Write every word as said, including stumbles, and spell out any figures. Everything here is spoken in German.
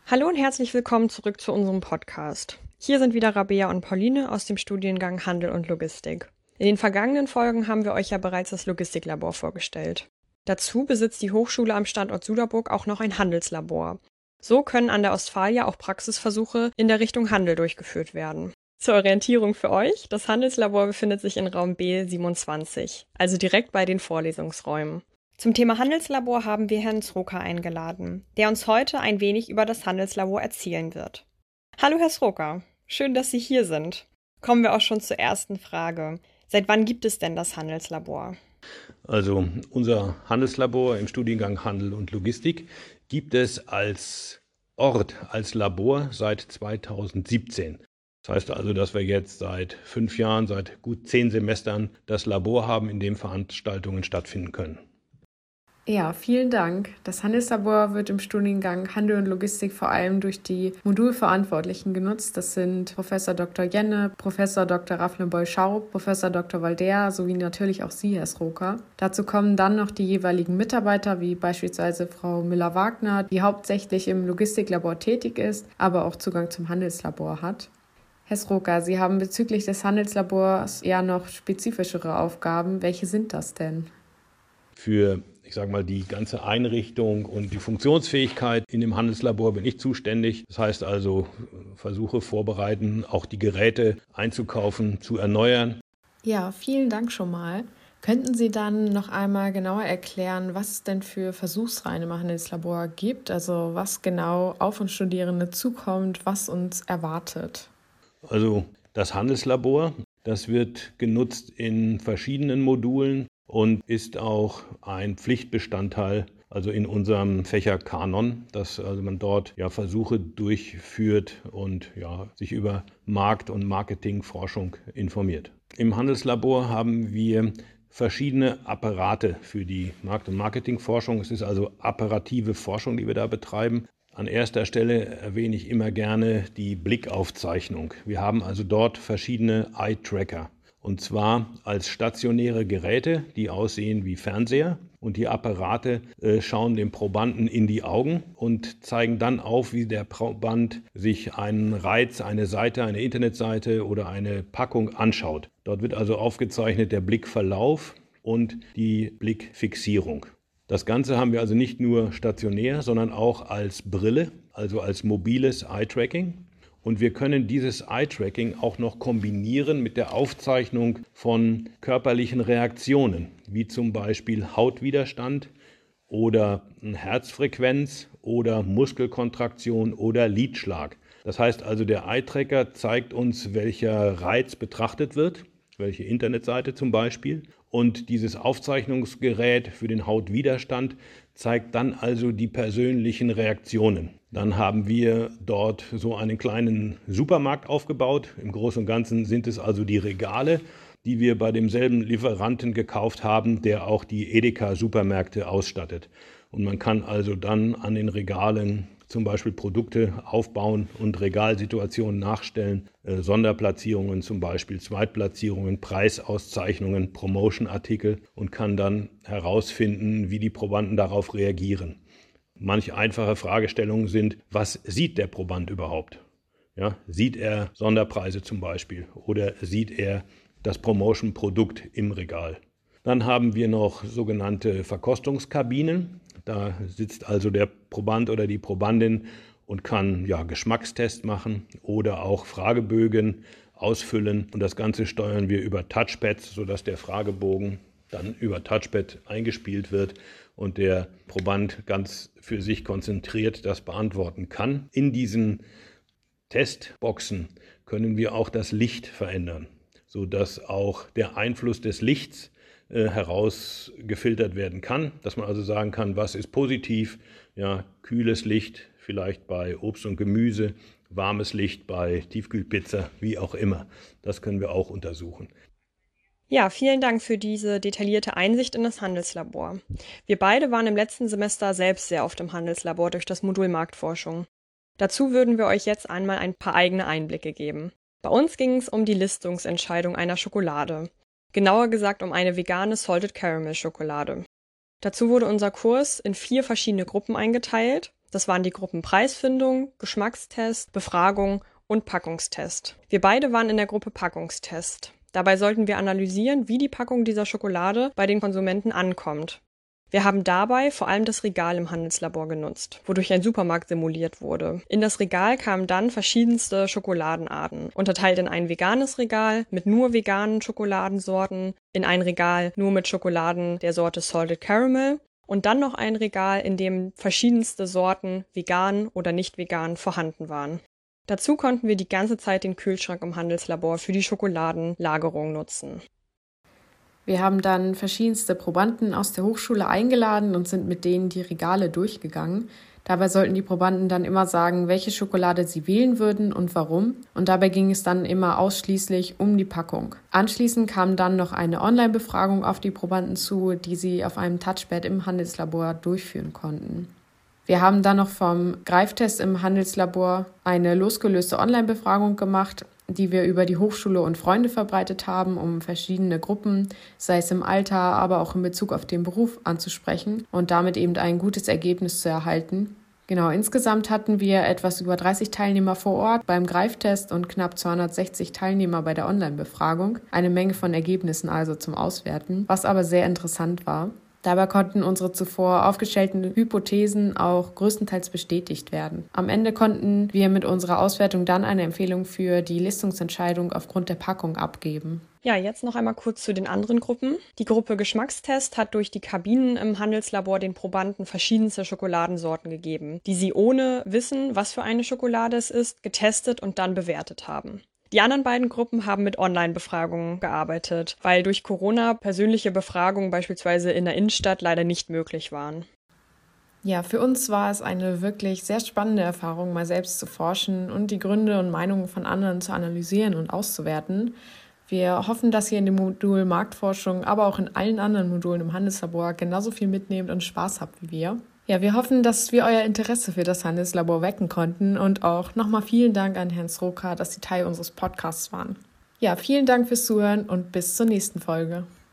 Hallo und herzlich willkommen zurück zu unserem Podcast. Hier sind wieder Rabea und Pauline aus dem Studiengang Handel und Logistik. In den vergangenen Folgen haben wir euch ja bereits das Logistiklabor vorgestellt. Dazu besitzt die Hochschule am Standort Suderburg auch noch ein Handelslabor. So können an der Ostfalia auch Praxisversuche in der Richtung Handel durchgeführt werden. Zur Orientierung für euch, das Handelslabor befindet sich in Raum B siebenundzwanzig, also direkt bei den Vorlesungsräumen. Zum Thema Handelslabor haben wir Herrn Sroka eingeladen, der uns heute ein wenig über das Handelslabor erzählen wird. Hallo Herr Sroka, schön, dass Sie hier sind. Kommen wir auch schon zur ersten Frage. Seit wann gibt es denn das Handelslabor? Also unser Handelslabor im Studiengang Handel und Logistik gibt es als Ort, als Labor seit zweitausendsiebzehn. Das heißt also, dass wir jetzt seit fünf Jahren, seit gut zehn Semestern das Labor haben, in dem Veranstaltungen stattfinden können. Ja, vielen Dank. Das Handelslabor wird im Studiengang Handel und Logistik vor allem durch die Modulverantwortlichen genutzt. Das sind Professor Doktor Jenne, Professor Doktor Raflenboy-Schaub, Professor Doktor Walder sowie natürlich auch Sie, Herr Sroka. Dazu kommen dann noch die jeweiligen Mitarbeiter, wie beispielsweise Frau Müller-Wagner, die hauptsächlich im Logistiklabor tätig ist, aber auch Zugang zum Handelslabor hat. Herr Sroka, Sie haben bezüglich des Handelslabors eher noch spezifischere Aufgaben. Welche sind das denn? Für ich sage mal, die ganze Einrichtung und die Funktionsfähigkeit in dem Handelslabor bin ich zuständig. Das heißt also, Versuche vorbereiten, auch die Geräte einzukaufen, zu erneuern. Ja, vielen Dank schon mal. Könnten Sie dann noch einmal genauer erklären, was es denn für Versuchsreihen im Handelslabor gibt? Also was genau auf uns Studierende zukommt, was uns erwartet? Also das Handelslabor, das wird genutzt in verschiedenen Modulen und ist auch ein Pflichtbestandteil, also in unserem Fächerkanon, dass also man dort ja Versuche durchführt und ja sich über Markt- und Marketingforschung informiert. Im Handelslabor haben wir verschiedene Apparate für die Markt- und Marketingforschung. Es ist also apparative Forschung, die wir da betreiben. An erster Stelle erwähne ich immer gerne die Blickaufzeichnung. Wir haben also dort verschiedene Eye-Tracker. Und zwar als stationäre Geräte, die aussehen wie Fernseher. Und die Apparate äh, schauen dem Probanden in die Augen und zeigen dann auf, wie der Proband sich einen Reiz, eine Seite, eine Internetseite oder eine Packung anschaut. Dort wird also aufgezeichnet der Blickverlauf und die Blickfixierung. Das Ganze haben wir also nicht nur stationär, sondern auch als Brille, also als mobiles Eye-Tracking. Und wir können dieses Eye-Tracking auch noch kombinieren mit der Aufzeichnung von körperlichen Reaktionen, wie zum Beispiel Hautwiderstand oder Herzfrequenz oder Muskelkontraktion oder Lidschlag. Das heißt also, der Eye-Tracker zeigt uns, welcher Reiz betrachtet wird, welche Internetseite zum Beispiel. Und dieses Aufzeichnungsgerät für den Hautwiderstand zeigt dann also die persönlichen Reaktionen. Dann haben wir dort so einen kleinen Supermarkt aufgebaut. Im Großen und Ganzen sind es also die Regale, die wir bei demselben Lieferanten gekauft haben, der auch die Edeka-Supermärkte ausstattet. Und man kann also dann an den Regalen zum Beispiel Produkte aufbauen und Regalsituationen nachstellen, äh, Sonderplatzierungen zum Beispiel, Zweitplatzierungen, Preisauszeichnungen, Promotion-Artikel und kann dann herausfinden, wie die Probanden darauf reagieren. Manch einfache Fragestellungen sind, was sieht der Proband überhaupt? Ja, sieht er Sonderpreise zum Beispiel oder sieht er das Promotion-Produkt im Regal? Dann haben wir noch sogenannte Verkostungskabinen. Da sitzt also der Proband oder die Probandin und kann ja Geschmackstest machen oder auch Fragebögen ausfüllen. Und das Ganze steuern wir über Touchpads, sodass der Fragebogen dann über Touchpad eingespielt wird und der Proband ganz für sich konzentriert das beantworten kann. In diesen Testboxen können wir auch das Licht verändern, sodass auch der Einfluss des Lichts äh, herausgefiltert werden kann, dass man also sagen kann, was ist positiv, ja, kühles Licht vielleicht bei Obst und Gemüse, warmes Licht bei Tiefkühlpizza, wie auch immer. Das können wir auch untersuchen. Ja, vielen Dank für diese detaillierte Einsicht in das Handelslabor. Wir beide waren im letzten Semester selbst sehr oft im Handelslabor durch das Modul Marktforschung. Dazu würden wir euch jetzt einmal ein paar eigene Einblicke geben. Bei uns ging es um die Listungsentscheidung einer Schokolade. Genauer gesagt um eine vegane Salted Caramel Schokolade. Dazu wurde unser Kurs in vier verschiedene Gruppen eingeteilt. Das waren die Gruppen Preisfindung, Geschmackstest, Befragung und Packungstest. Wir beide waren in der Gruppe Packungstest. Dabei sollten wir analysieren, wie die Packung dieser Schokolade bei den Konsumenten ankommt. Wir haben dabei vor allem das Regal im Handelslabor genutzt, wodurch ein Supermarkt simuliert wurde. In das Regal kamen dann verschiedenste Schokoladenarten, unterteilt in ein veganes Regal mit nur veganen Schokoladensorten, in ein Regal nur mit Schokoladen der Sorte Salted Caramel und dann noch ein Regal, in dem verschiedenste Sorten vegan oder nicht vegan vorhanden waren. Dazu konnten wir die ganze Zeit den Kühlschrank im Handelslabor für die Schokoladenlagerung nutzen. Wir haben dann verschiedenste Probanden aus der Hochschule eingeladen und sind mit denen die Regale durchgegangen. Dabei sollten die Probanden dann immer sagen, welche Schokolade sie wählen würden und warum. Und dabei ging es dann immer ausschließlich um die Packung. Anschließend kam dann noch eine Online-Befragung auf die Probanden zu, die sie auf einem Touchpad im Handelslabor durchführen konnten. Wir haben dann noch vom Greiftest im Handelslabor eine losgelöste Online-Befragung gemacht, die wir über die Hochschule und Freunde verbreitet haben, um verschiedene Gruppen, sei es im Alter, aber auch in Bezug auf den Beruf anzusprechen und damit eben ein gutes Ergebnis zu erhalten. Genau, insgesamt hatten wir etwas über dreißig Teilnehmer vor Ort beim Greiftest und knapp zweihundertsechzig Teilnehmer bei der Online-Befragung. Eine Menge von Ergebnissen also zum Auswerten, was aber sehr interessant war. Dabei konnten unsere zuvor aufgestellten Hypothesen auch größtenteils bestätigt werden. Am Ende konnten wir mit unserer Auswertung dann eine Empfehlung für die Listungsentscheidung aufgrund der Packung abgeben. Ja, jetzt noch einmal kurz zu den anderen Gruppen. Die Gruppe Geschmackstest hat durch die Kabinen im Handelslabor den Probanden verschiedenste Schokoladensorten gegeben, die sie ohne Wissen, was für eine Schokolade es ist, getestet und dann bewertet haben. Die anderen beiden Gruppen haben mit Online-Befragungen gearbeitet, weil durch Corona persönliche Befragungen beispielsweise in der Innenstadt leider nicht möglich waren. Ja, für uns war es eine wirklich sehr spannende Erfahrung, mal selbst zu forschen und die Gründe und Meinungen von anderen zu analysieren und auszuwerten. Wir hoffen, dass ihr in dem Modul Marktforschung, aber auch in allen anderen Modulen im Handelslabor genauso viel mitnehmt und Spaß habt wie wir. Ja, wir hoffen, dass wir euer Interesse für das Handelslabor wecken konnten und auch nochmal vielen Dank an Herrn Sroka, dass Sie Teil unseres Podcasts waren. Ja, vielen Dank fürs Zuhören und bis zur nächsten Folge.